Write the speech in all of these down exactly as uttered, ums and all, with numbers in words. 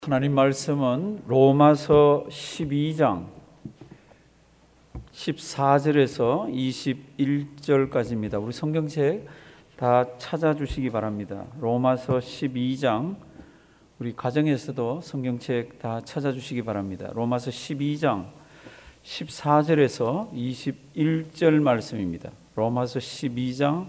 하나님 말씀은 로마서 십이 장 십사 절에서 이십일 절까지입니다. 우리 성경책 다 찾아주시기 바랍니다. 로마서 십이 장, 우리 가정에서도 성경책 다 찾아주시기 바랍니다. 로마서 십이 장 십사 절에서 이십일 절 말씀입니다. 로마서 십이 장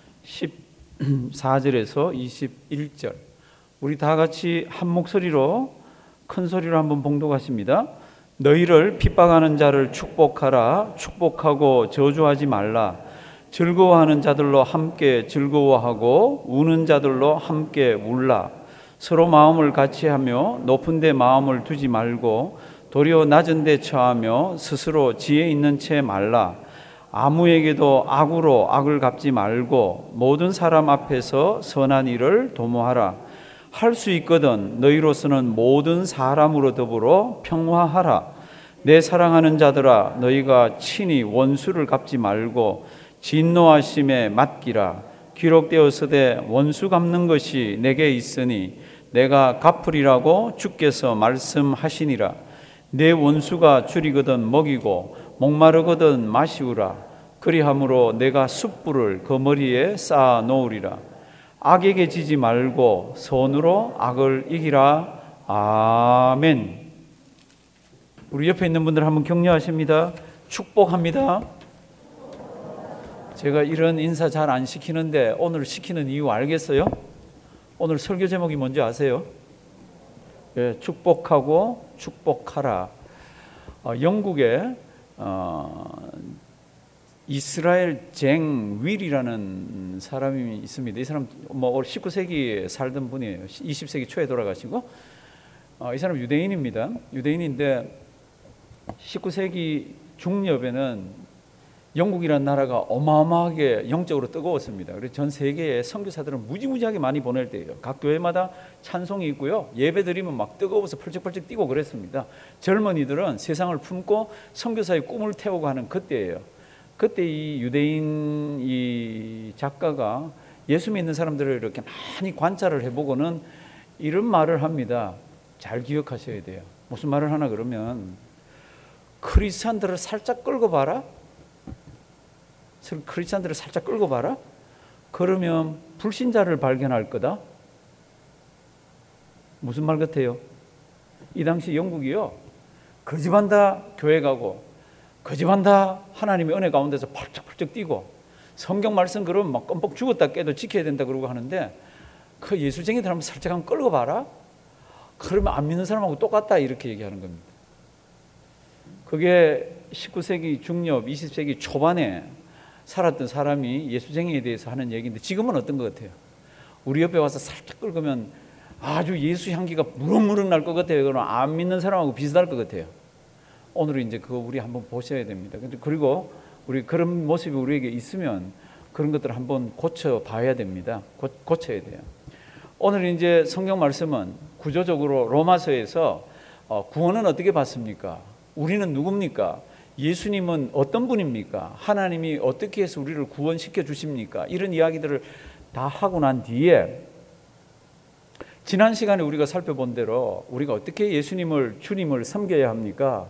십사 절에서 이십일 절. 우리 다 같이 한 목소리로 큰 소리로 한번 봉독하십니다. 너희를 핍박하는 자를 축복하라. 축복하고 저주하지 말라. 즐거워하는 자들로 함께 즐거워하고 우는 자들로 함께 울라. 서로 마음을 같이 하며 높은 데 마음을 두지 말고 도리어 낮은 데 처하며 스스로 지혜 있는 채 말라. 아무에게도 악으로 악을 갚지 말고 모든 사람 앞에서 선한 일을 도모하라. 할 수 있거든 너희로서는 모든 사람으로 더불어 평화하라. 내 사랑하는 자들아, 너희가 친히 원수를 갚지 말고 진노하심에 맡기라. 기록되었으되 원수 갚는 것이 내게 있으니 내가 갚으리라고 주께서 말씀하시니라. 내 원수가 줄이거든 먹이고 목마르거든 마시우라. 그리함으로 내가 숯불을 그 머리에 쌓아 놓으리라. 악에게 지지 말고 선으로 악을 이기라. 아멘. 우리 옆에 있는 분들 한번 격려하십니다. 축복합니다. 제가 이런 인사 잘 안 시키는데 오늘 시키는 이유 알겠어요? 오늘 설교 제목이 뭔지 아세요? 예, 축복하고 축복하라. 어, 영국에 어, 이스라엘 쟁 윌이라는 사람이 있습니다. 이 사람 뭐 십구 세기에 살던 분이에요. 이십 세기 초에 돌아가시고 어, 이 사람 유대인입니다. 유대인인데 십구 세기 중엽에는 영국이라는 나라가 어마어마하게 영적으로 뜨거웠습니다. 그래서 전 세계에 선교사들은 무지무지하게 많이 보낼 때예요. 각 교회마다 찬송이 있고요. 예배 드리면 막 뜨거워서 펄쩍펄쩍 뛰고 그랬습니다. 젊은이들은 세상을 품고 선교사의 꿈을 태우고 하는 그때예요. 그때 이 유대인 이 작가가 예수 믿는 사람들을 이렇게 많이 관찰을 해보고는 이런 말을 합니다. 잘 기억하셔야 돼요. 무슨 말을 하나 그러면 크리스찬들을 살짝 끌고 봐라. 크리스찬들을 살짝 끌고 봐라. 그러면 불신자를 발견할 거다. 무슨 말 같아요? 이 당시 영국이요. 그 집안 다 교회 가고 그 집안 다 하나님의 은혜 가운데서 펄쩍펄쩍 뛰고 성경 말씀 그러면 막 껌뻑 죽었다 깨도 지켜야 된다 그러고 하는데 그 예수쟁이들 한번 살짝 한번 끌고 봐라. 그러면 안 믿는 사람하고 똑같다 이렇게 얘기하는 겁니다. 그게 십구 세기 중엽, 이십 세기 초반에 살았던 사람이 예수쟁이에 대해서 하는 얘기인데 지금은 어떤 것 같아요? 우리 옆에 와서 살짝 끌으면 아주 예수 향기가 무럭무럭 날 것 같아요. 그러면 안 믿는 사람하고 비슷할 것 같아요. 오늘은 이제 그거 우리 한번 보셔야 됩니다. 그리고 우리 그런 모습이 우리에게 있으면 그런 것들을 한번 고쳐 봐야 됩니다. 고, 고쳐야 돼요. 오늘 이제 성경 말씀은 구조적으로 로마서에서 어, 구원은 어떻게 받습니까? 우리는 누굽니까? 예수님은 어떤 분입니까? 하나님이 어떻게 해서 우리를 구원시켜 주십니까? 이런 이야기들을 다 하고 난 뒤에 지난 시간에 우리가 살펴본 대로 우리가 어떻게 예수님을 주님을 섬겨야 합니까?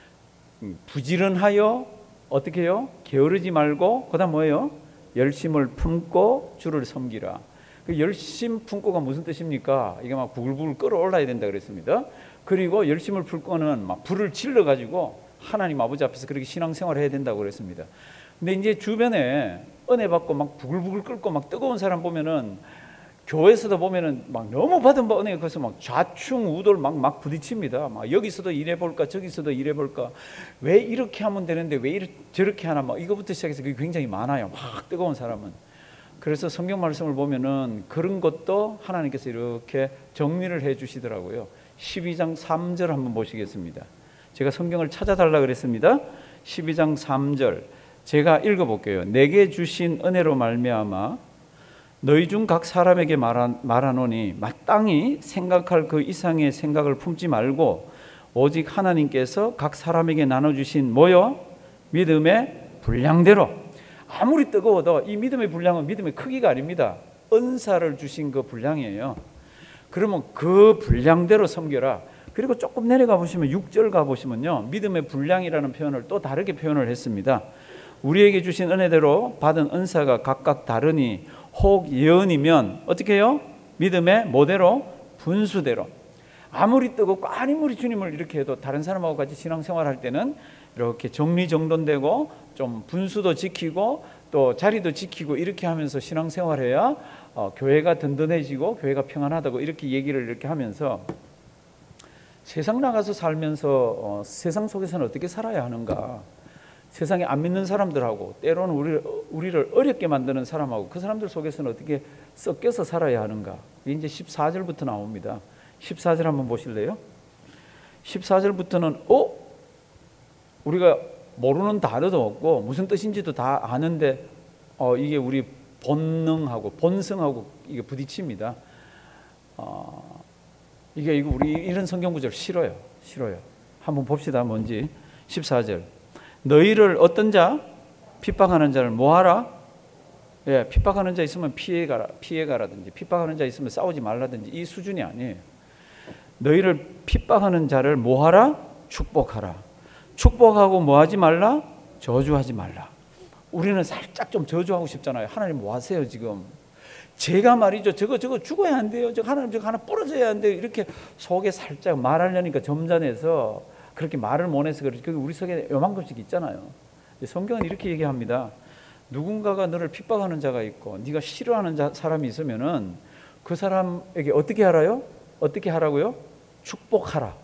부지런하여 어떻게 해요? 게으르지 말고 그다음 뭐예요? 열심을 품고 주를 섬기라. 그 열심 품고가 무슨 뜻입니까? 이게 막 부글부글 끓어올라야 된다 그랬습니다. 그리고 열심을 품고는 막 불을 질러 가지고 하나님 아버지 앞에서 그렇게 신앙생활을 해야 된다고 그랬습니다. 근데 이제 주변에 은혜 받고 막 부글부글 끓고 막 뜨거운 사람 보면은 교회에서도 보면은 막 너무 받은 바 은혜가 커서 막 좌충우돌 막, 막 부딪힙니다. 막 여기서도 이래 볼까 저기서도 이래 볼까 왜 이렇게 하면 되는데 왜 이렇게 저렇게 하나 막 이거부터 시작해서 그게 굉장히 많아요. 막 뜨거운 사람은. 그래서 성경 말씀을 보면은 그런 것도 하나님께서 이렇게 정리를 해 주시더라고요. 십이 장 삼 절 한번 보시겠습니다. 제가 성경을 찾아달라 그랬습니다. 십이 장 삼 절 제가 읽어볼게요. 내게 주신 은혜로 말미암아 너희 중 각 사람에게 말하, 말하노니 마땅히 생각할 그 이상의 생각을 품지 말고 오직 하나님께서 각 사람에게 나눠주신 뭐요? 믿음의 분량대로. 아무리 뜨거워도 이 믿음의 분량은 믿음의 크기가 아닙니다. 은사를 주신 그 분량이에요. 그러면 그 분량대로 섬겨라. 그리고 조금 내려가 보시면 육 절 가보시면요, 믿음의 분량이라는 표현을 또 다르게 표현을 했습니다. 우리에게 주신 은혜대로 받은 은사가 각각 다르니 혹 예언이면 어떻게 해요? 믿음의 뭐대로? 분수대로. 아무리 뜨겁고 아무리 주님을 이렇게 해도 다른 사람하고 같이 신앙생활할 때는 이렇게 정리정돈되고 좀 분수도 지키고 또 자리도 지키고 이렇게 하면서 신앙생활해야 어, 교회가 든든해지고 교회가 평안하다고 이렇게 얘기를 이렇게 하면서 세상 나가서 살면서 어, 세상 속에서는 어떻게 살아야 하는가, 세상에 안 믿는 사람들하고 때로는 우리, 우리를 어렵게 만드는 사람하고 그 사람들 속에서는 어떻게 섞여서 살아야 하는가, 이게 이제 십사 절부터 나옵니다. 십사 절 한번 보실래요? 십사 절부터는 어? 우리가 모르는 단어도 없고 무슨 뜻인지도 다 아는데 어, 이게 우리 본능하고 본성하고 이게 부딪힙니다. 어, 이게 이거 우리 이런 성경 구절 싫어요. 싫어요. 한번 봅시다. 뭔지. 십사 절. 너희를 어떤 자? 핍박하는 자를 뭐하라? 예, 핍박하는 자 있으면 피해가라, 피해가라든지 핍박하는 자 있으면 싸우지 말라든지 이 수준이 아니에요. 너희를 핍박하는 자를 뭐하라? 축복하라. 축복하고 뭐하지 말라? 저주하지 말라. 우리는 살짝 좀 저주하고 싶잖아요. 하나님 뭐 하세요 지금? 제가 말이죠, 저거 저거 죽어야 한대요. 저 하나님 저거 하나 부러져야 한대요. 이렇게 속에 살짝 말하려니까 점잖해서 그렇게 말을 못 해서 그렇지. 우리 속에 요만큼씩 있잖아요. 성경은 이렇게 얘기합니다. 누군가가 너를 핍박하는 자가 있고 네가 싫어하는 자, 사람이 있으면은 그 사람에게 어떻게 하라요? 어떻게 하라고요? 축복하라.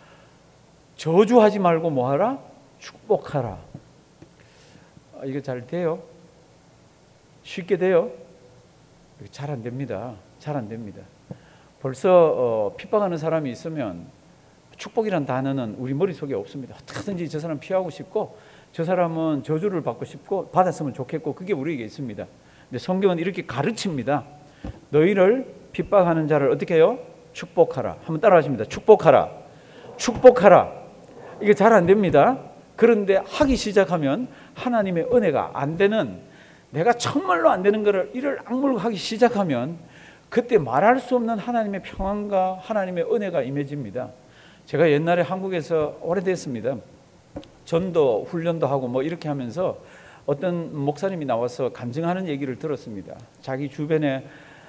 저주하지 말고 뭐 하라? 축복하라. 아, 이거 잘 돼요? 쉽게 돼요? 잘 안 됩니다. 잘 안 됩니다. 벌써 어, 핍박하는 사람이 있으면 축복이란 단어는 우리 머릿속에 없습니다. 어떻게든지 저 사람 피하고 싶고 저 사람은 저주를 받고 싶고 받았으면 좋겠고 그게 우리에게 있습니다. 근데 성경은 이렇게 가르칩니다. 너희를 핍박하는 자를 어떻게 해요? 축복하라. 한번 따라하십니다. 축복하라. 축복하라. 이게 잘 안 됩니다. 그런데 하기 시작하면 하나님의 은혜가 안 되는, 내가 정말로 안 되는 것을 이를 악물고 하기 시작하면 그때 말할 수 없는 하나님의 평안과 하나님의 은혜가 임해집니다. 제가 옛날에 한국에서 오래됐습니다. 전도 훈련도 하고 뭐 이렇게 하면서 어떤 목사님이 나와서 간증하는 얘기를 들었습니다. 자기 주변에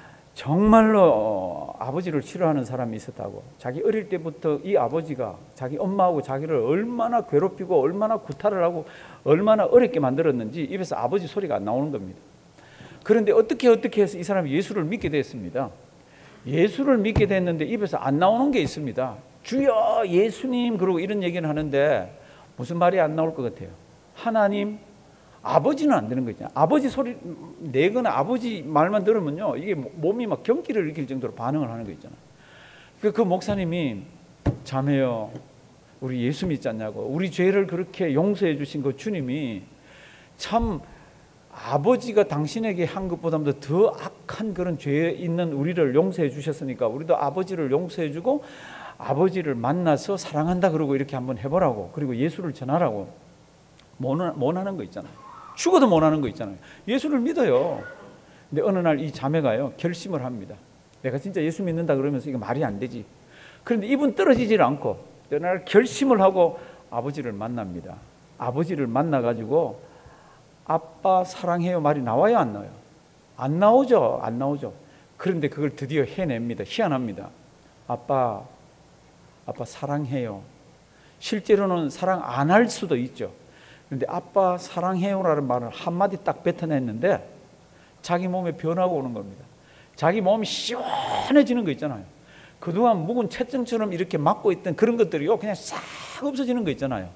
정말로 아버지를 싫어하는 사람이 있었다고. 자기 어릴 때부터 이 아버지가 자기 엄마하고 자기를 얼마나 괴롭히고 얼마나 구타를 하고 얼마나 어렵게 만들었는지 입에서 아버지 소리가 안 나오는 겁니다. 그런데 어떻게 어떻게 해서 이 사람이 예수를 믿게 됐습니다. 예수를 믿게 됐는데 입에서 안 나오는 게 있습니다. 주여 예수님 그러고 이런 얘기는 하는데 무슨 말이 안 나올 것 같아요? 하나님, 아버지는 안 되는 거 있잖아요. 아버지 소리 내거나 아버지 말만 들으면요, 이게 몸이 막 경기를 일으킬 정도로 반응을 하는 거 있잖아요. 그, 그 목사님이 자매요, 우리 예수 믿지 않냐고, 우리 죄를 그렇게 용서해 주신 그 주님이 참 아버지가 당신에게 한 것보다도 더 악한 그런 죄에 있는 우리를 용서해 주셨으니까 우리도 아버지를 용서해 주고 아버지를 만나서 사랑한다 그러고 이렇게 한번 해보라고, 그리고 예수를 전하라고. 못하는 거 있잖아요. 죽어도 못하는 거 있잖아요. 예수를 믿어요. 근데 어느 날 이 자매가요 결심을 합니다. 내가 진짜 예수 믿는다 그러면서 이거 말이 안 되지. 그런데 이분 떨어지질 않고 어느 날 결심을 하고 아버지를 만납니다. 아버지를 만나가지고 아빠 사랑해요 말이 나와요, 안 나와요? 안 나오죠. 안 나오죠. 그런데 그걸 드디어 해냅니다. 희한합니다. 아빠 아빠 사랑해요. 실제로는 사랑 안 할 수도 있죠. 그런데 아빠 사랑해요라는 말을 한마디 딱 뱉어냈는데 자기 몸에 변화가 오는 겁니다. 자기 몸이 시원해지는 거 있잖아요. 그동안 묵은 채증처럼 이렇게 막고 있던 그런 것들이요 그냥 싹 없어지는 거 있잖아요.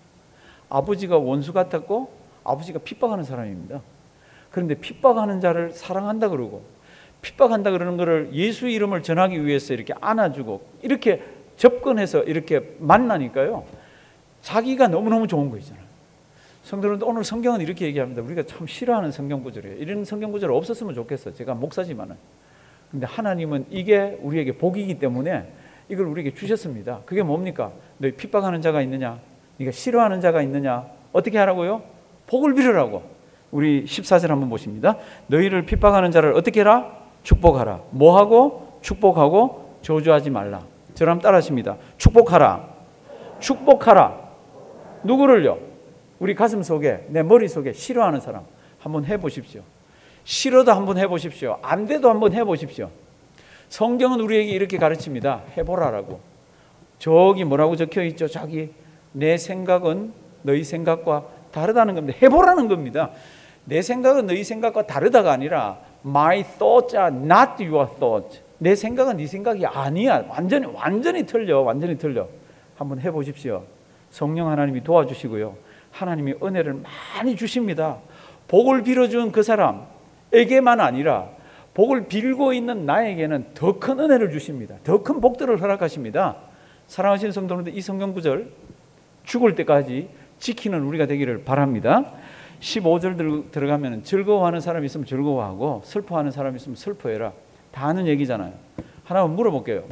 아버지가 원수 같았고 아버지가 핍박하는 사람입니다. 그런데 핍박하는 자를 사랑한다 그러고 핍박한다 그러는 것을 예수 이름을 전하기 위해서 이렇게 안아주고 이렇게 접근해서 이렇게 만나니까요 자기가 너무너무 좋은 거 있잖아요. 성도들은 오늘 성경은 이렇게 얘기합니다. 우리가 참 싫어하는 성경 구절이에요. 이런 성경 구절 없었으면 좋겠어요. 제가 목사지만은. 근데 하나님은 이게 우리에게 복이기 때문에 이걸 우리에게 주셨습니다. 그게 뭡니까? 너희 핍박하는 자가 있느냐? 네가 싫어하는 자가 있느냐? 어떻게 하라고요? 복을 빌으라고. 우리 십사 절 한번 보십니다. 너희를 핍박하는 자를 어떻게 해라? 축복하라. 뭐하고? 축복하고 저주하지 말라. 저랑 따라하십니다. 축복하라. 축복하라. 누구를요? 우리 가슴 속에, 내 머릿속에 싫어하는 사람 한번 해보십시오. 싫어도 한번 해보십시오. 안 돼도 한번 해보십시오. 성경은 우리에게 이렇게 가르칩니다. 해보라라고. 저기 뭐라고 적혀있죠? 저기 내 생각은 너희 생각과 다르다는 겁니다. 해보라는 겁니다. 내 생각은 너희 생각과 다르다가 아니라 My thoughts are not your thoughts. 내 생각은 네 생각이 아니야. 완전히 완전히 틀려. 완전히 틀려. 한번 해보십시오. 성령 하나님이 도와주시고요. 하나님이 은혜를 많이 주십니다. 복을 빌어준 그 사람에게만 아니라 복을 빌고 있는 나에게는 더 큰 은혜를 주십니다. 더 큰 복들을 허락하십니다. 사랑하시는 성도님들, 이 성경 구절 죽을 때까지 지키는 우리가 되기를 바랍니다. 십오 절 들어가면 즐거워하는 사람이 있으면 즐거워하고 슬퍼하는 사람이 있으면 슬퍼해라. 다 아는 얘기잖아요. 하나 물어볼게요.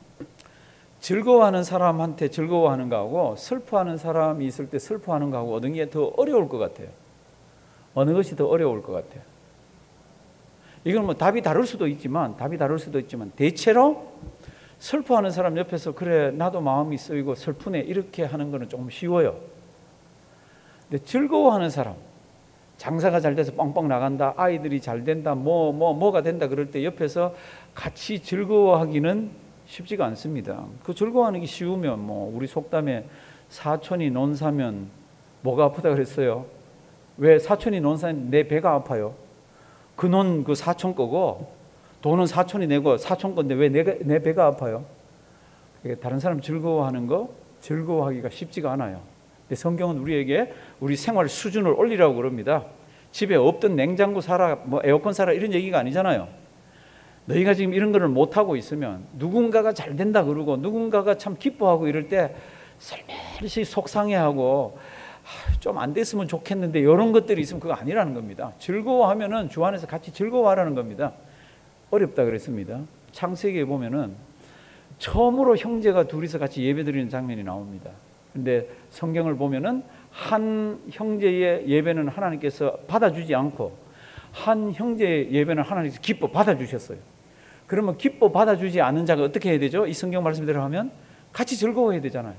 즐거워하는 사람한테 즐거워하는 거하고 슬퍼하는 사람이 있을 때 슬퍼하는 거하고 어느 게 더 어려울 것 같아요? 어느 것이 더 어려울 것 같아요? 이건 뭐 답이 다를 수도 있지만 답이 다를 수도 있지만 대체로 슬퍼하는 사람 옆에서 그래 나도 마음이 쓰이고 슬프네 이렇게 하는 거는 조금 쉬워요. 근데 즐거워하는 사람, 장사가 잘 돼서 뻥뻥 나간다, 아이들이 잘 된다, 뭐, 뭐, 뭐가 된다 그럴 때 옆에서 같이 즐거워하기는 쉽지가 않습니다. 그 즐거워하는 게 쉬우면 뭐 우리 속담에 사촌이 논 사면 뭐가 아프다 그랬어요? 왜 사촌이 논 사면 내 배가 아파요? 그 논 그 사촌 거고 돈은 사촌이 내고 사촌 건데 왜 내가, 내 배가 아파요? 다른 사람 즐거워하는 거 즐거워하기가 쉽지가 않아요. 근데 성경은 우리에게 우리 생활 수준을 올리라고 그럽니다. 집에 없던 냉장고 사라, 뭐 에어컨 사라 이런 얘기가 아니잖아요. 너희가 지금 이런 거를 못하고 있으면 누군가가 잘 된다 그러고 누군가가 참 기뻐하고 이럴 때 살며시 속상해하고 좀 안 됐으면 좋겠는데 이런 것들이 있으면 그거 아니라는 겁니다. 즐거워하면은 주 안에서 같이 즐거워하라는 겁니다. 어렵다 그랬습니다. 창세기에 보면은 처음으로 형제가 둘이서 같이 예배드리는 장면이 나옵니다. 근데 성경을 보면은 한 형제의 예배는 하나님께서 받아주지 않고 한 형제의 예배는 하나님께서 기뻐 받아주셨어요. 그러면 기뻐 받아주지 않는 자가 어떻게 해야 되죠? 이 성경 말씀대로 하면 같이 즐거워해야 되잖아요.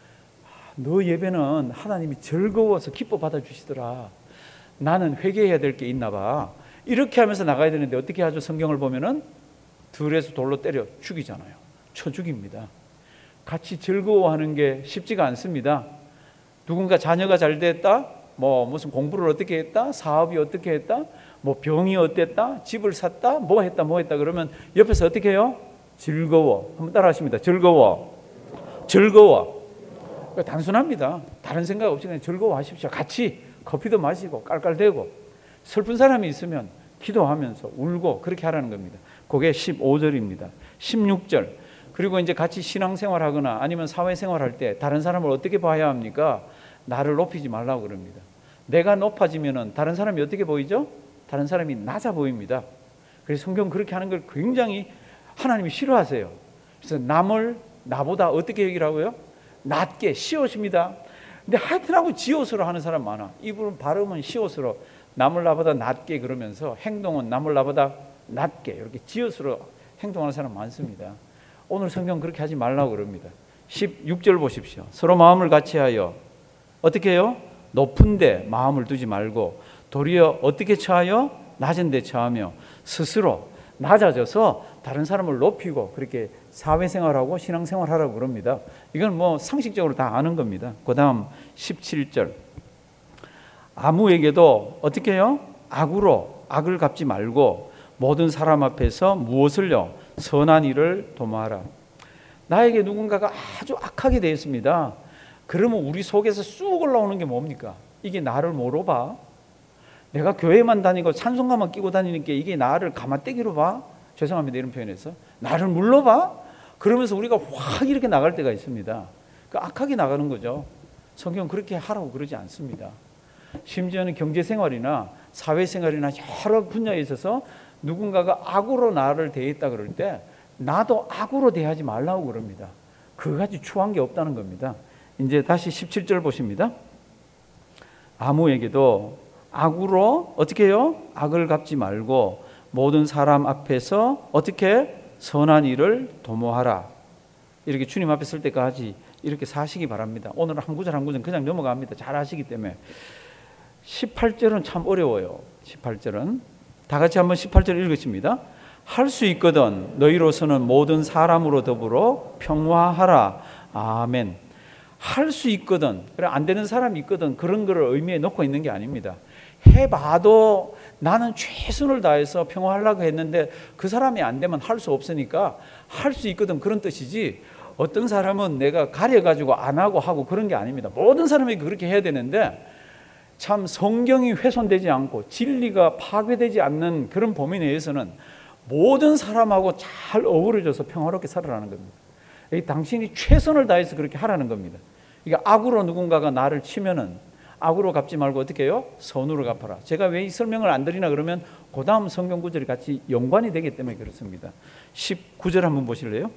너 예배는 하나님이 즐거워서 기뻐 받아주시더라. 나는 회개해야 될 게 있나 봐. 이렇게 하면서 나가야 되는데 어떻게 하죠? 성경을 보면은 둘에서 돌로 때려 죽이잖아요. 쳐 죽입니다. 같이 즐거워하는 게 쉽지가 않습니다. 누군가 자녀가 잘 됐다, 뭐 무슨 공부를 어떻게 했다, 사업이 어떻게 했다, 뭐 병이 어땠다, 집을 샀다, 뭐 했다, 뭐 했다 그러면 옆에서 어떻게 해요? 즐거워. 한번 따라하십니다. 즐거워. 즐거워. 단순합니다. 다른 생각 없이 그냥 즐거워하십시오. 같이 커피도 마시고 깔깔대고 슬픈 사람이 있으면 기도하면서 울고 그렇게 하라는 겁니다. 그게 십오 절입니다. 십육 절. 그리고 이제 같이 신앙생활하거나 아니면 사회생활할 때 다른 사람을 어떻게 봐야 합니까? 나를 높이지 말라고 그럽니다. 내가 높아지면은 다른 사람이 어떻게 보이죠? 다른 사람이 낮아 보입니다. 그래서 성경 그렇게 하는 걸 굉장히 하나님이 싫어하세요. 그래서 남을 나보다 어떻게 여기라고요? 낮게 시옷입니다. 근데 하여튼하고 지옷으로 하는 사람 많아. 이분 발음은 시옷으로 남을 나보다 낮게 그러면서 행동은 남을 나보다 낮게 이렇게 지옷으로 행동하는 사람 많습니다. 오늘 성경 그렇게 하지 말라고 그럽니다. 십육 절 보십시오. 서로 마음을 같이하여 어떻게 해요? 높은 데 마음을 두지 말고 도리어 어떻게 처하여? 낮은 데 처하며 스스로 낮아져서 다른 사람을 높이고 그렇게 사회생활하고 신앙생활하라고 그럽니다. 이건 뭐 상식적으로 다 아는 겁니다. 그 다음 십칠 절. 아무에게도 어떻게 해요? 악으로 악을 갚지 말고 모든 사람 앞에서 무엇을요? 선한 일을 도모하라. 나에게 누군가가 아주 악하게 되었습니다. 그러면 우리 속에서 쑥 올라오는 게 뭡니까? 이게 나를 뭐로 봐? 내가 교회만 다니고 찬송가만 끼고 다니는 게 이게 나를 가마떼기로 봐? 죄송합니다 이런 표현에서. 나를 물러 봐? 그러면서 우리가 확 이렇게 나갈 때가 있습니다. 그 악하게 나가는 거죠. 성경은 그렇게 하라고 그러지 않습니다. 심지어는 경제생활이나 사회생활이나 여러 분야에 있어서 누군가가 악으로 나를 대했다 그럴 때 나도 악으로 대하지 말라고 그럽니다. 그거까지 추한 게 없다는 겁니다. 이제 다시 십칠 절 보십니다. 아무에게도 악으로 어떻게 해요? 악을 갚지 말고 모든 사람 앞에서 어떻게 선한 일을 도모하라. 이렇게 주님 앞에 설 때까지 이렇게 사시기 바랍니다. 오늘 한 구절 한 구절 그냥 넘어갑니다. 잘 아시기 때문에. 십팔 절은 참 어려워요. 십팔 절은 다 같이 한번 십팔 절 읽으십니다. 할 수 있거든 너희로서는 모든 사람으로 더불어 평화하라. 아멘. 할 수 있거든, 그래 안 되는 사람이 있거든, 그런 거를 의미에 놓고 있는 게 아닙니다. 해봐도 나는 최선을 다해서 평화하려고 했는데 그 사람이 안 되면 할 수 없으니까 할 수 있거든, 그런 뜻이지 어떤 사람은 내가 가려가지고 안 하고 하고 그런 게 아닙니다. 모든 사람이 그렇게 해야 되는데 참 성경이 훼손되지 않고 진리가 파괴되지 않는 그런 범위 내에서는 모든 사람하고 잘 어우러져서 평화롭게 살아라는 겁니다. 당신이 최선을 다해서 그렇게 하라는 겁니다. 그러니까 악으로 누군가가 나를 치면은 악으로 갚지 말고 어떻게 해요? 선으로 갚아라. 제가 왜 이 설명을 안 드리나 그러면 그 다음 성경 구절이 같이 연관이 되기 때문에 그렇습니다. 십구 절 한번 보실래요?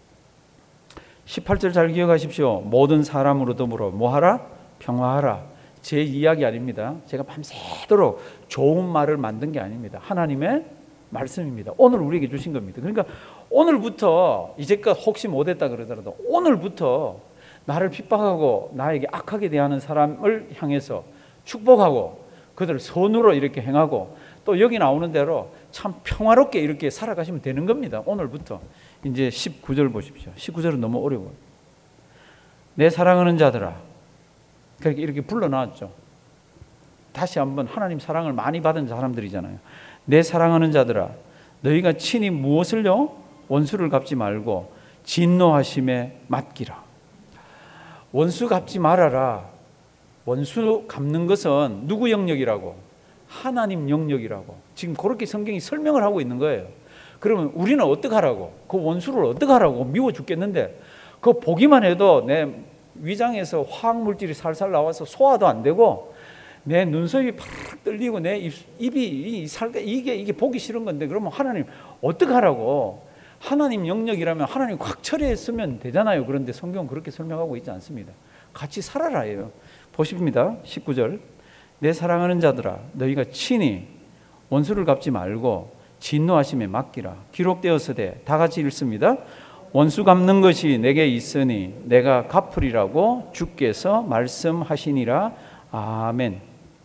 십팔 절 잘 기억하십시오. 모든 사람으로 더불어 뭐하라? 평화하라. 제 이야기 아닙니다. 제가 밤새도록 좋은 말을 만든 게 아닙니다. 하나님의 말씀입니다. 오늘 우리에게 주신 겁니다. 그러니까 오늘부터, 이제껏 혹시 못했다 그러더라도 오늘부터 나를 핍박하고 나에게 악하게 대하는 사람을 향해서 축복하고 그들을 선으로 이렇게 행하고 또 여기 나오는 대로 참 평화롭게 이렇게 살아가시면 되는 겁니다. 오늘부터. 이제 십구 절 보십시오. 십구 절은 너무 어려워요. 내 사랑하는 자들아, 그렇게 이렇게 불러놨죠. 다시 한번 하나님 사랑을 많이 받은 사람들이잖아요. 내 사랑하는 자들아, 너희가 친히 무엇을요? 원수를 갚지 말고 진노하심에 맡기라. 원수 갚지 말아라. 원수 갚는 것은 누구 영역이라고? 하나님 영역이라고. 지금 그렇게 성경이 설명을 하고 있는 거예요. 그러면 우리는 어떻게 하라고? 그 원수를 어떻게 하라고? 미워 죽겠는데 그거 보기만 해도 내 위장에서 화학물질이 살살 나와서 소화도 안 되고 내 눈썹이 팍 떨리고 내 입, 입이 살 이게 이게 보기 싫은 건데 그러면 하나님 어떻게 하라고? 하나님 영역이라면 하나님 확 처리했으면 되잖아요. 그런데 성경은 그렇게 설명하고 있지 않습니다. 같이 살아라예요. 보십니다. 십구 절. 내 사랑하는 자들아, 너희가 친히 원수를 갚지 말고 진노하심에 맡기라. 기록되었으되, 다 같이 읽습니다. 원수 갚는 것이 내게 있으니 내가 갚으리라고 주께서 말씀하시니라. 아멘.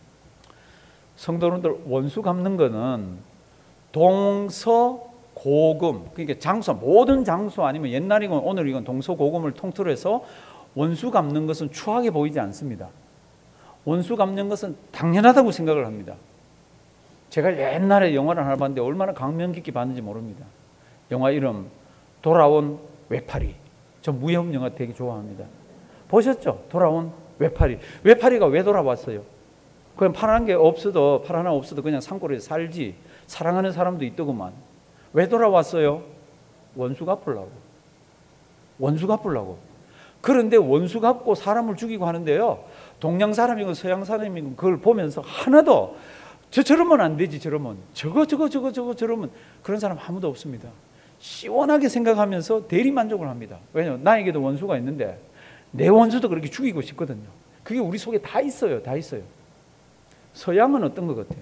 성도님들, 원수 갚는 거는 동서고금, 그러니까 장소, 모든 장소 아니면 옛날이건 오늘이건 동서고금을 통틀어 해서 원수 갚는 것은 추하게 보이지 않습니다. 원수 갚는 것은 당연하다고 생각을 합니다. 제가 옛날에 영화를 하나 봤는데 얼마나 감명 깊게 봤는지 모릅니다. 영화 이름 돌아온 외파리. 저 무협 영화 되게 좋아합니다. 보셨죠? 돌아온 외파리. 외파리가 왜 돌아왔어요? 그냥 파란 게 없어도, 팔 하나 없어도 그냥 산골에 살지. 사랑하는 사람도 있더구만. 왜 돌아왔어요? 원수 갚으려고. 원수 갚으려고. 그런데 원수 갚고 사람을 죽이고 하는데요, 동양 사람이고 서양 사람이고 그걸 보면서 하나도 저 저러면 안 되지, 저러면 저거 저거 저거 저거 저러면, 그런 사람 아무도 없습니다. 시원하게 생각하면서 대리 만족을 합니다. 왜냐하면 나에게도 원수가 있는데 내 원수도 그렇게 죽이고 싶거든요. 그게 우리 속에 다 있어요. 다 있어요. 서양은 어떤 것 같아요?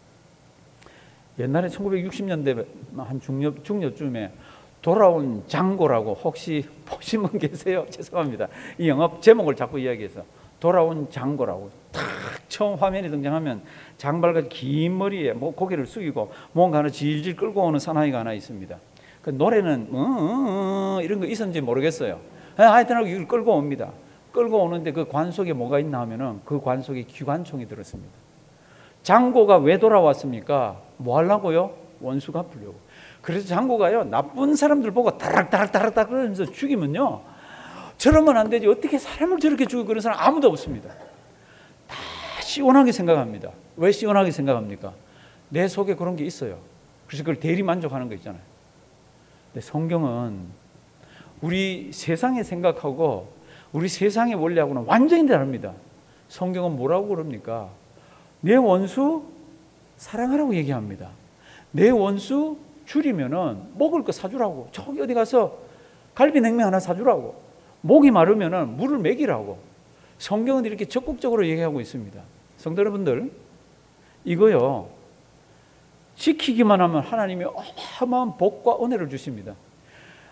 옛날에 천구백육십 년대 한 중엽, 중엽쯤에 돌아온 장고라고, 혹시 보신 분 계세요? 죄송합니다. 이 영화 제목을 자꾸 이야기해서. 돌아온 장고라고 탁 처음 화면에 등장하면 장발같이 긴 머리에 뭐 고개를 숙이고 뭔가 하나 질질 끌고 오는 사나이가 하나 있습니다. 그 노래는 음, 음, 음, 이런 거 있었는지 모르겠어요. 하여튼 이걸 끌고 옵니다. 끌고 오는데 그 관 속에 뭐가 있나 하면은 그 관 속에 기관총이 들었습니다. 장고가 왜 돌아왔습니까? 뭐 하려고요? 원수 갚으려고. 그래서 장고가요, 나쁜 사람들 보고 다락다락다락다락 그러면서 죽이면요, 저러면 안 되지, 어떻게 사람을 저렇게 죽이고, 그런 사람 아무도 없습니다. 다 시원하게 생각합니다. 왜 시원하게 생각합니까? 내 속에 그런 게 있어요. 그래서 그걸 대리 만족하는 거 있잖아요. 근데 성경은 우리 세상의 생각하고 우리 세상의 원리하고는 완전히 다릅니다. 성경은 뭐라고 그럽니까? 내 원수 사랑하라고 얘기합니다. 내 원수 줄이면은 먹을 거 사주라고. 저기 어디 가서 갈비냉면 하나 사주라고. 목이 마르면은 물을 먹이라고. 성경은 이렇게 적극적으로 얘기하고 있습니다. 성도 여러분들, 이거요, 지키기만 하면 하나님이 어마어마한 복과 은혜를 주십니다.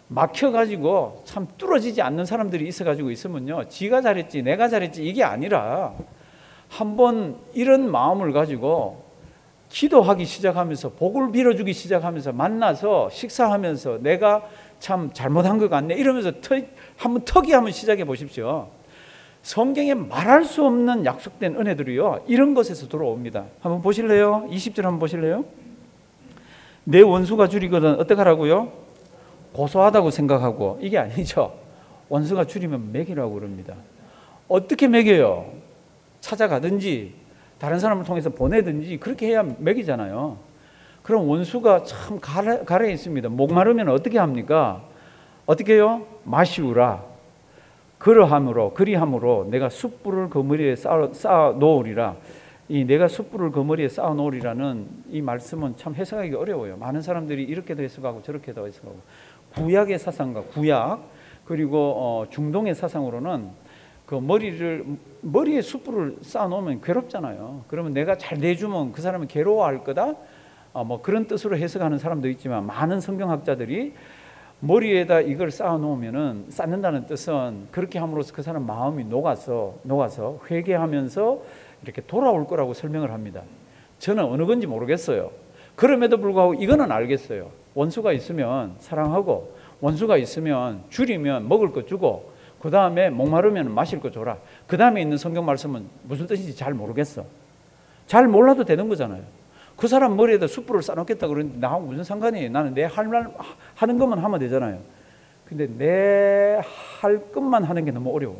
막혀가지고 참 뚫어지지 않는 사람들이 있어가지고 있으면요, 지가 잘했지 내가 잘했지 이게 아니라 한번 이런 마음을 가지고 기도하기 시작하면서 복을 빌어주기 시작하면서 만나서 식사하면서 내가 참 잘못한 것 같네 이러면서 터, 한번 턱이 한번 시작해 보십시오. 성경에 말할 수 없는 약속된 은혜들이요, 이런 것에서 돌아옵니다. 한번 보실래요? 이십 절 한번 보실래요? 내 원수가 줄이거든 어떻게 하라고요? 고소하다고 생각하고. 이게 아니죠. 원수가 줄이면 먹이라고 그럽니다. 어떻게 먹여요? 찾아가든지 다른 사람을 통해서 보내든지 그렇게 해야 먹이잖아요. 그럼 원수가 참 가래, 가래 있습니다. 목마르면 어떻게 합니까? 어떻게 해요? 마시우라. 그러함으로 그리함으로 내가 숯불을 그 머리에 쌓아, 쌓아 놓으리라. 이 내가 숯불을 그 머리에 쌓아 놓으리라는 이 말씀은 참 해석하기 어려워요. 많은 사람들이 이렇게도 해석하고 저렇게도 해석하고. 구약의 사상과 구약 그리고 어, 중동의 사상으로는 그 머리를 머리에 숯불을 쌓아 놓으면 괴롭잖아요. 그러면 내가 잘 내주면 그 사람은 괴로워할 거다. 어, 뭐 그런 뜻으로 해석하는 사람도 있지만 많은 성경학자들이 머리에다 이걸 쌓아 놓으면은 쌓는다는 뜻은 그렇게 함으로써 그 사람 마음이 녹아서 녹아서 회개하면서 이렇게 돌아올 거라고 설명을 합니다. 저는 어느 건지 모르겠어요. 그럼에도 불구하고 이거는 알겠어요. 원수가 있으면 사랑하고, 원수가 있으면 줄이면 먹을 거 주고, 그 다음에 목마르면 마실 거 줘라. 그 다음에 있는 성경 말씀은 무슨 뜻인지 잘 모르겠어. 잘 몰라도 되는 거잖아요. 그 사람 머리에다 숯불을 쌓아놓겠다 그러는데 나하고 무슨 상관이에요? 나는 내 할 말 하는 것만 하면 되잖아요. 근데 내 할 것만 하는 게 너무 어려워.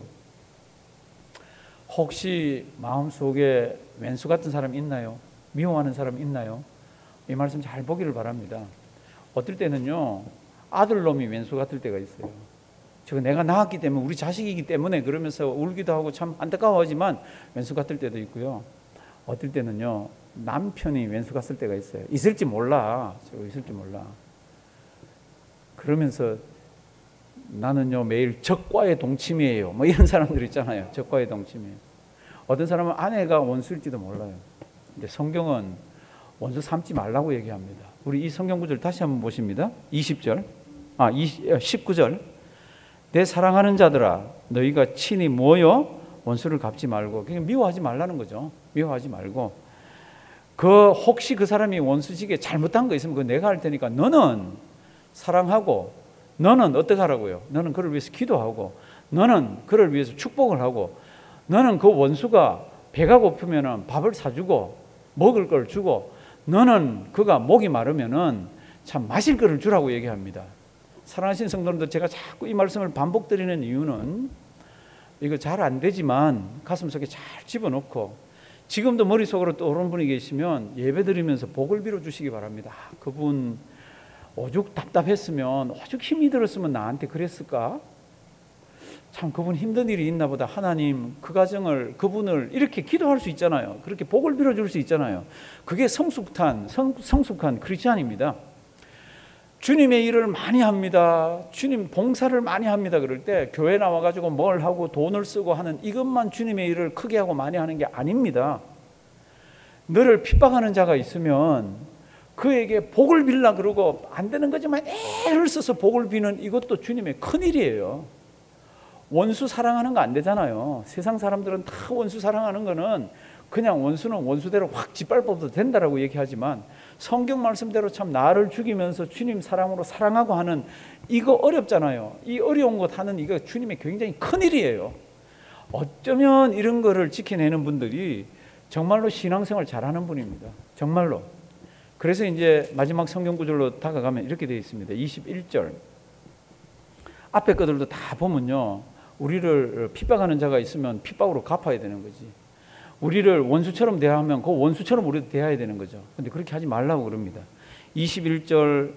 혹시 마음속에 왼수 같은 사람 있나요? 미워하는 사람 있나요? 이 말씀 잘 보기를 바랍니다. 어떨 때는요, 아들놈이 왼수 같을 때가 있어요. 저거 내가 낳았기 때문에, 우리 자식이기 때문에 그러면서 울기도 하고 참 안타까워하지만 왼수 같을 때도 있고요. 어떨 때는요, 남편이 왼수 같을 때가 있어요. 있을지 몰라. 저거 있을지 몰라. 그러면서 나는요 매일 적과의 동침이에요. 뭐 이런 사람들 있잖아요. 적과의 동침이에요. 어떤 사람은 아내가 원수일지도 몰라요. 근데 성경은 원수 삼지 말라고 얘기합니다. 우리 이 성경 구절 다시 한번 보십니다. 이십 절, 아 십구 절. 내 사랑하는 자들아, 너희가 친히 모여 원수를 갚지 말고, 그냥 미워하지 말라는 거죠. 미워하지 말고, 그 혹시 그 사람이 원수지게 잘못한 거 있으면 그거 내가 할 테니까 너는 사랑하고, 너는 어떻게 하라고요? 너는 그를 위해서 기도하고, 너는 그를 위해서 축복을 하고, 너는 그 원수가 배가 고프면은 밥을 사주고 먹을 걸 주고, 너는 그가 목이 마르면은 참 마실 거를 주라고 얘기합니다. 사랑하신 성도님들, 제가 자꾸 이 말씀을 반복드리는 이유는 이거 잘 안 되지만 가슴속에 잘 집어넣고, 지금도 머릿속으로 떠오르는 분이 계시면 예배 드리면서 복을 빌어 주시기 바랍니다. 그분 오죽 답답했으면, 오죽 힘이 들었으면 나한테 그랬을까? 참 그분 힘든 일이 있나 보다. 하나님 그 가정을, 그분을 이렇게 기도할 수 있잖아요. 그렇게 복을 빌어줄 수 있잖아요. 그게 성숙한 성, 성숙한 크리스찬입니다. 주님의 일을 많이 합니다. 주님 봉사를 많이 합니다. 그럴 때 교회 나와가지고 뭘 하고 돈을 쓰고 하는 이것만 주님의 일을 크게 하고 많이 하는 게 아닙니다. 너를 핍박하는 자가 있으면 그에게 복을 빌라 그러고 안 되는 거지만 애를 써서 복을 비는 이것도 주님의 큰일이에요. 원수 사랑하는 거 안 되잖아요. 세상 사람들은 다 원수 사랑하는 거는 그냥 원수는 원수대로 확 짓밟아도 된다라고 얘기하지만, 성경 말씀대로 참 나를 죽이면서 주님 사랑으로 사랑하고 하는 이거 어렵잖아요. 이 어려운 것 하는 이거 주님의 굉장히 큰일이에요. 어쩌면 이런 거를 지켜내는 분들이 정말로 신앙생활 잘하는 분입니다. 정말로. 그래서 이제 마지막 성경 구절로 다가가면 이렇게 되어 있습니다. 이십일 절. 앞에 것들도 다 보면요, 우리를 핍박하는 자가 있으면 핍박으로 갚아야 되는 거지. 우리를 원수처럼 대하면 그 원수처럼 우리도 대해야 되는 거죠. 근데 그렇게 하지 말라고 그럽니다. 이십일 절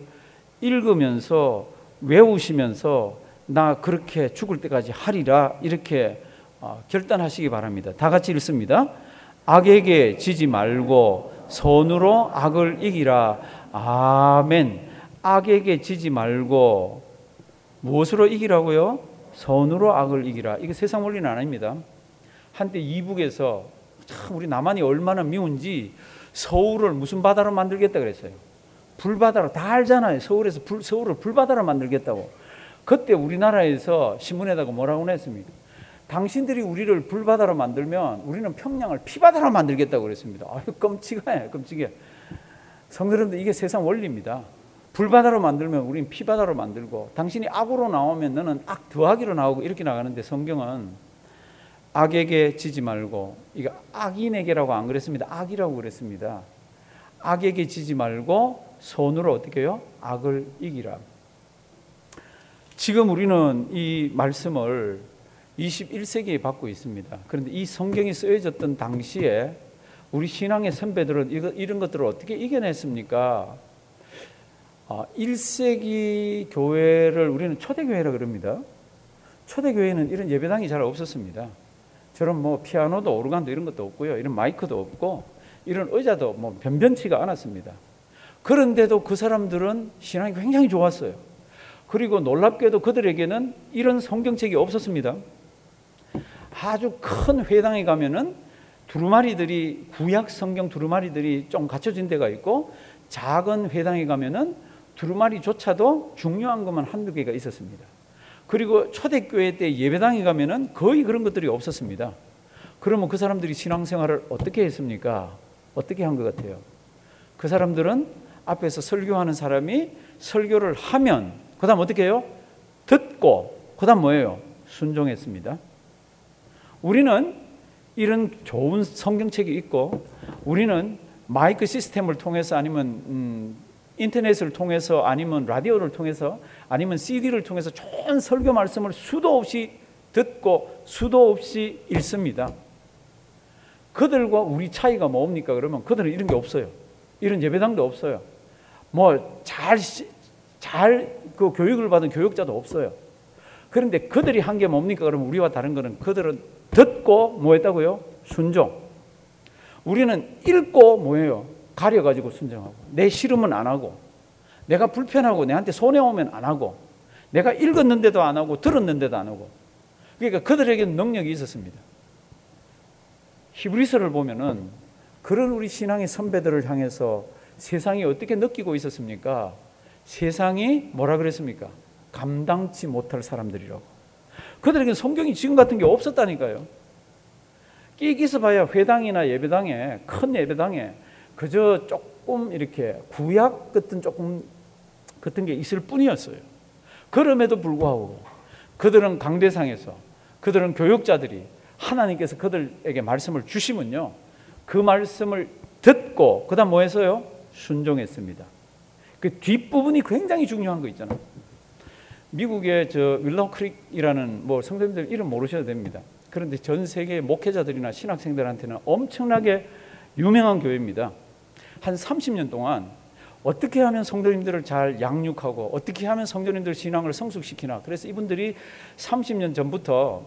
읽으면서 외우시면서 나 그렇게 죽을 때까지 하리라 이렇게 결단하시기 바랍니다. 다 같이 읽습니다. 악에게 지지 말고 선으로 악을 이기라. 아멘. 악에게 지지 말고 무엇으로 이기라고요? 선으로 악을 이기라. 이게 세상 원리는 아닙니다. 한때 이북에서 참 우리 남한이 얼마나 미운지 서울을 무슨 바다로 만들겠다 그랬어요. 불바다로. 다 알잖아요. 서울에서 불, 서울을 불바다로 만들겠다고. 그때 우리나라에서 신문에다가 뭐라고 했습니까? 당신들이 우리를 불바다로 만들면 우리는 평양을 피바다로 만들겠다고 그랬습니다. 아유, 끔찍해, 끔찍해. 성도님들, 이게 세상 원리입니다. 불바다로 만들면 우리는 피바다로 만들고, 당신이 악으로 나오면 너는 악 더하기로 나오고, 이렇게 나가는데 성경은 악에게 지지 말고, 이거 악인에게라고 안 그랬습니다. 악이라고 그랬습니다. 악에게 지지 말고 손으로 어떻게 해요? 악을 이기라. 지금 우리는 이 말씀을 이십일 세기에 받고 있습니다. 그런데 이 성경이 쓰여졌던 당시에 우리 신앙의 선배들은 이런 것들을 어떻게 이겨냈습니까? 일 세기 교회를 우리는 초대교회라 그럽니다. 초대교회는 이런 예배당이 잘 없었습니다. 저런 뭐 피아노도 오르간도 이런 것도 없고요. 이런 마이크도 없고, 이런 의자도 뭐 변변치가 않았습니다. 그런데도 그 사람들은 신앙이 굉장히 좋았어요. 그리고 놀랍게도 그들에게는 이런 성경책이 없었습니다. 아주 큰 회당에 가면은 두루마리들이, 구약 성경 두루마리들이 좀 갖춰진 데가 있고, 작은 회당에 가면은 두루마리조차도 중요한 것만 한두 개가 있었습니다. 그리고 초대교회 때 예배당에 가면은 거의 그런 것들이 없었습니다. 그러면 그 사람들이 신앙생활을 어떻게 했습니까? 어떻게 한 것 같아요? 그 사람들은 앞에서 설교하는 사람이 설교를 하면 그 다음 어떻게 해요? 듣고 그 다음 뭐예요? 순종했습니다. 우리는 이런 좋은 성경책이 있고, 우리는 마이크 시스템을 통해서, 아니면 음, 인터넷을 통해서, 아니면 라디오를 통해서, 아니면 씨디를 통해서 좋은 설교 말씀을 수도 없이 듣고 수도 없이 읽습니다. 그들과 우리 차이가 뭡니까? 그러면 그들은 이런 게 없어요. 이런 예배당도 없어요. 뭐 잘 잘 그 교육을 받은 교육자도 없어요. 그런데 그들이 한 게 뭡니까? 그러면 우리와 다른 거는, 그들은 듣고 뭐 했다고요? 순종. 우리는 읽고 뭐예요? 가려가지고 순종하고, 내 싫으면 안 하고, 내가 불편하고 내한테 손해오면 안 하고, 내가 읽었는데도 안 하고 들었는데도 안 하고. 그러니까 그들에게는 능력이 있었습니다. 히브리서를 보면은 그런 우리 신앙의 선배들을 향해서 세상이 어떻게 느끼고 있었습니까? 세상이 뭐라 그랬습니까? 감당치 못할 사람들이라고. 그들에게는 성경이 지금 같은 게 없었다니까요. 끼 있어봐야 회당이나 예배당에, 큰 예배당에 그저 조금 이렇게 구약 같은 조금 같은 게 있을 뿐이었어요. 그럼에도 불구하고 그들은 강대상에서, 그들은 교육자들이 하나님께서 그들에게 말씀을 주시면요, 그 말씀을 듣고 그 다음 뭐 했어요? 순종했습니다. 그 뒷부분이 굉장히 중요한 거 있잖아요. 미국의 저 윌로우 크릭이라는, 뭐 성도님들 이름 모르셔도 됩니다. 그런데 전 세계 목회자들이나 신학생들한테는 엄청나게 유명한 교회입니다. 한 삼십 년 동안 어떻게 하면 성도님들을 잘 양육하고, 어떻게 하면 성도님들 신앙을 성숙시키나. 그래서 이분들이 삼십 년 전부터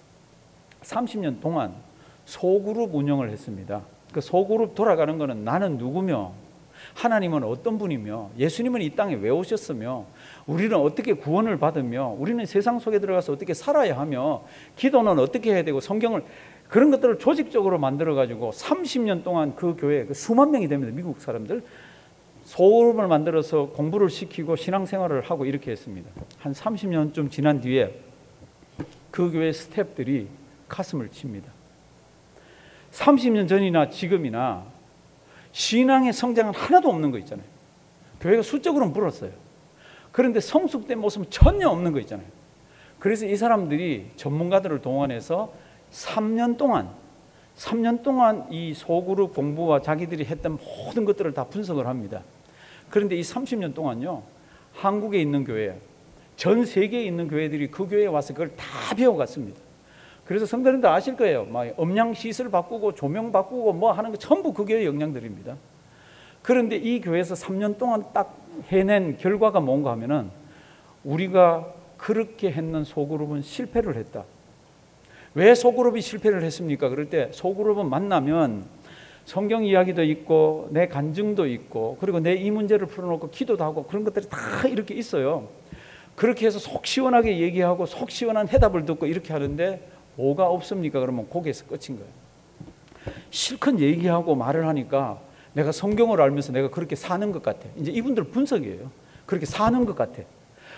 삼십 년 동안 소그룹 운영을 했습니다. 그 소그룹 돌아가는 거는 나는 누구며, 하나님은 어떤 분이며, 예수님은 이 땅에 왜 오셨으며, 우리는 어떻게 구원을 받으며, 우리는 세상 속에 들어가서 어떻게 살아야 하며, 기도는 어떻게 해야 되고, 성경을, 그런 것들을 조직적으로 만들어가지고 삼십 년 동안 그 교회에 수만 명이 됩니다. 미국 사람들 소그룹을 만들어서 공부를 시키고 신앙생활을 하고 이렇게 했습니다. 한 삼십 년쯤 지난 뒤에 그 교회 스태프들이 가슴을 칩니다. 삼십 년 전이나 지금이나 신앙의 성장은 하나도 없는 거 있잖아요. 교회가 수적으로는 불었어요. 그런데 성숙된 모습은 전혀 없는 거 있잖아요. 그래서 이 사람들이 전문가들을 동원해서 삼 년 동안 삼 년 동안 이 소그룹 공부와 자기들이 했던 모든 것들을 다 분석을 합니다. 그런데 이 삼십 년 동안요, 한국에 있는 교회, 전 세계에 있는 교회들이 그 교회에 와서 그걸 다 배워갔습니다. 그래서 성도님들 아실 거예요. 막 음향 시설 바꾸고 조명 바꾸고 뭐 하는 거 전부 그 교회 역량들입니다. 그런데 이 교회에서 삼 년 동안 딱 해낸 결과가 뭔가 하면은, 우리가 그렇게 했는 소그룹은 실패를 했다. 왜 소그룹이 실패를 했습니까? 그럴 때 소그룹은 만나면 성경 이야기도 있고 내 간증도 있고, 그리고 내 이 문제를 풀어놓고 기도도 하고, 그런 것들이 다 이렇게 있어요. 그렇게 해서 속 시원하게 얘기하고 속 시원한 해답을 듣고 이렇게 하는데 뭐가 없습니까? 그러면 거기에서 끝인 거예요. 실컷 얘기하고 말을 하니까 내가 성경을 알면서 내가 그렇게 사는 것 같아. 이제 이분들 분석이에요. 그렇게 사는 것 같아.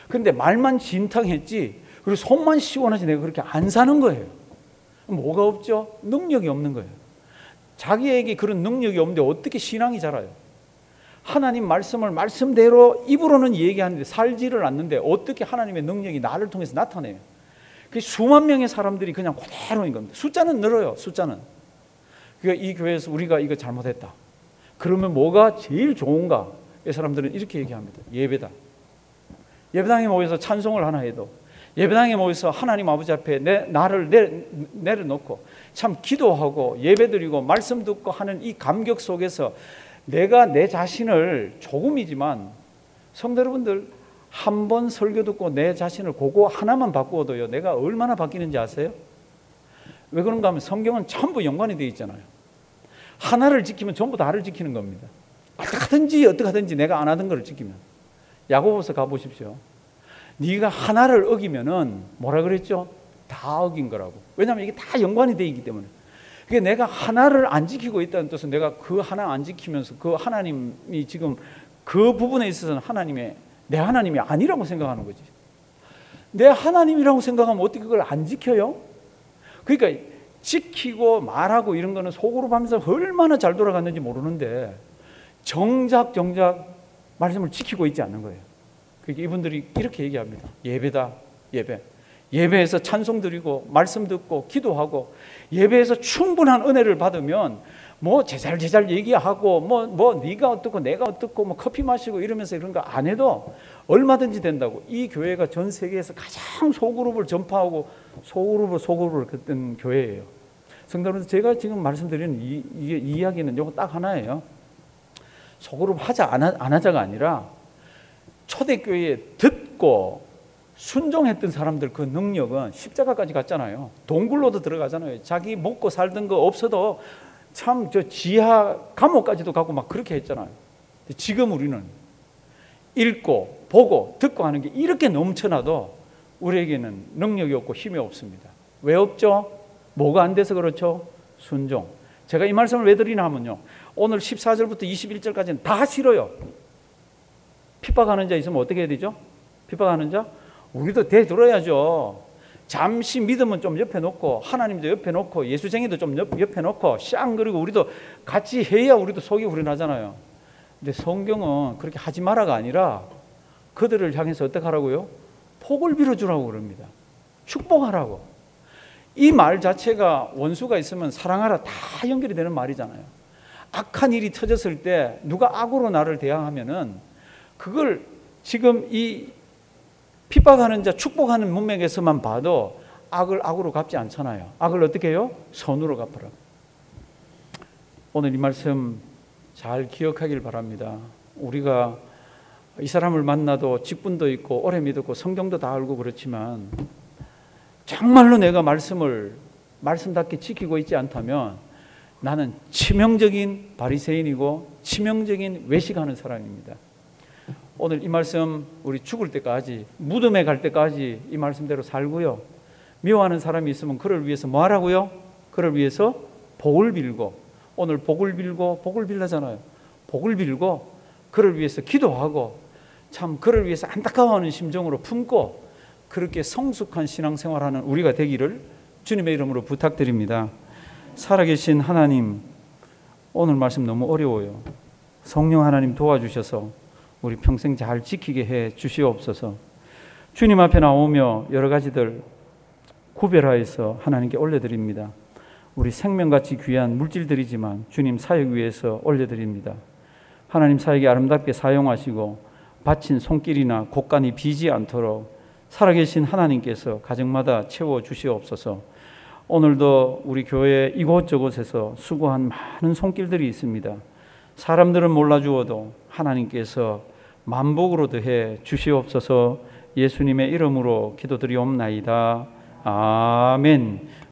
그런데 말만 진탕했지, 그리고 속만 시원하지 내가 그렇게 안 사는 거예요. 뭐가 없죠? 능력이 없는 거예요. 자기에게 그런 능력이 없는데 어떻게 신앙이 자라요? 하나님 말씀을 말씀대로 입으로는 얘기하는데 살지를 않는데 어떻게 하나님의 능력이 나를 통해서 나타내요? 그 수만 명의 사람들이 그냥 그대로인 겁니다. 숫자는 늘어요. 숫자는. 그러니까 이 교회에서 우리가 이거 잘못했다, 그러면 뭐가 제일 좋은가? 이 사람들은 이렇게 얘기합니다. 예배다. 예배당에 모여서 찬송을 하나 해도, 예배당에 모여서 하나님 아버지 앞에 내, 나를 내, 내려놓고 참 기도하고 예배드리고 말씀 듣고 하는 이 감격 속에서 내가 내 자신을 조금이지만, 성도 여러분들 한 번 설교 듣고 내 자신을 그거 하나만 바꾸어도요 내가 얼마나 바뀌는지 아세요? 왜 그런가 하면 성경은 전부 연관이 되어 있잖아요. 하나를 지키면 전부 다를 지키는 겁니다. 어떻게 하든지 어떻게 하든지 내가 안 하던 걸 지키면. 야고보서 가보십시오. 네가 하나를 어기면은 뭐라 그랬죠? 다 어긴 거라고. 왜냐하면 이게 다 연관이 되어 있기 때문에. 그게 내가 하나를 안 지키고 있다는 뜻은 내가 그 하나 안 지키면서 그 하나님이 지금 그 부분에 있어서는 하나님의 내 하나님이 아니라고 생각하는 거지. 내 하나님이라고 생각하면 어떻게 그걸 안 지켜요? 그러니까 지키고 말하고 이런 거는 속으로 하면서 얼마나 잘 돌아갔는지 모르는데 정작 정작 말씀을 지키고 있지 않는 거예요. 그러니까 이분들이 이렇게 얘기합니다. 예배다, 예배. 예배에서 찬송 드리고 말씀 듣고 기도하고 예배에서 충분한 은혜를 받으면 뭐 제잘제잘 얘기하고 뭐, 뭐 네가 어떻고 내가 어떻고 뭐 커피 마시고 이러면서 이런 거 안 해도 얼마든지 된다고. 이 교회가 전 세계에서 가장 소그룹을 전파하고 소그룹을 소그룹을 긋던 교회예요. 성도 여러분, 제가 지금 말씀드리는 이, 이, 이 이야기는 이거 딱 하나예요. 소그룹 하자 안, 하, 안 하자가 아니라 초대교회에 듣고 순종했던 사람들 그 능력은 십자가까지 갔잖아요. 동굴로도 들어가잖아요. 자기 먹고 살던 거 없어도 참 저 지하 감옥까지도 가고 막 그렇게 했잖아요. 지금 우리는 읽고 보고 듣고 하는 게 이렇게 넘쳐나도 우리에게는 능력이 없고 힘이 없습니다. 왜 없죠? 뭐가 안 돼서 그렇죠? 순종. 제가 이 말씀을 왜 드리나 하면요, 오늘 십사 절부터 이십일 절까지는 다 싫어요. 핍박하는 자 있으면 어떻게 해야 되죠? 핍박하는 자? 우리도 대들어야죠. 잠시 믿음은 좀 옆에 놓고 하나님도 옆에 놓고 예수쟁이도 좀 옆, 옆에 놓고 쌍 그리고 우리도 같이 해야 우리도 속이 후련하잖아요. 근데 성경은 그렇게 하지 마라가 아니라 그들을 향해서 어떻게 하라고요? 복을 빌어주라고 그럽니다. 축복하라고. 이 말 자체가 원수가 있으면 사랑하라 다 연결이 되는 말이잖아요. 악한 일이 터졌을 때 누가 악으로 나를 대항하면은 그걸 지금 이 핍박하는 자 축복하는 문맥에서만 봐도 악을 악으로 갚지 않잖아요. 악을 어떻게 해요? 선으로 갚으라. 오늘 이 말씀 잘 기억하길 바랍니다. 우리가 이 사람을 만나도 직분도 있고 오래 믿었고 성경도 다 알고 그렇지만 정말로 내가 말씀을 말씀답게 지키고 있지 않다면 나는 치명적인 바리새인이고 치명적인 외식하는 사람입니다. 오늘 이 말씀 우리 죽을 때까지 무덤에 갈 때까지 이 말씀대로 살고요. 미워하는 사람이 있으면 그를 위해서 뭐 하라고요? 그를 위해서 복을 빌고, 오늘 복을 빌고 복을 빌라잖아요. 복을 빌고 그를 위해서 기도하고 참 그를 위해서 안타까워하는 심정으로 품고 그렇게 성숙한 신앙생활하는 우리가 되기를 주님의 이름으로 부탁드립니다. 살아계신 하나님, 오늘 말씀 너무 어려워요. 성령 하나님 도와주셔서 우리 평생 잘 지키게 해 주시옵소서. 주님 앞에 나오며 여러 가지들 구별하여서 하나님께 올려드립니다. 우리 생명같이 귀한 물질들이지만 주님 사역 위해서 올려드립니다. 하나님 사역에 아름답게 사용하시고 바친 손길이나 곡간이 비지 않도록 살아계신 하나님께서 가정마다 채워주시옵소서. 오늘도 우리 교회 이곳저곳에서 수고한 많은 손길들이 있습니다. 사람들은 몰라주어도 하나님께서 만복으로 더해 주시옵소서. 예수님의 이름으로 기도드리옵나이다. 아멘.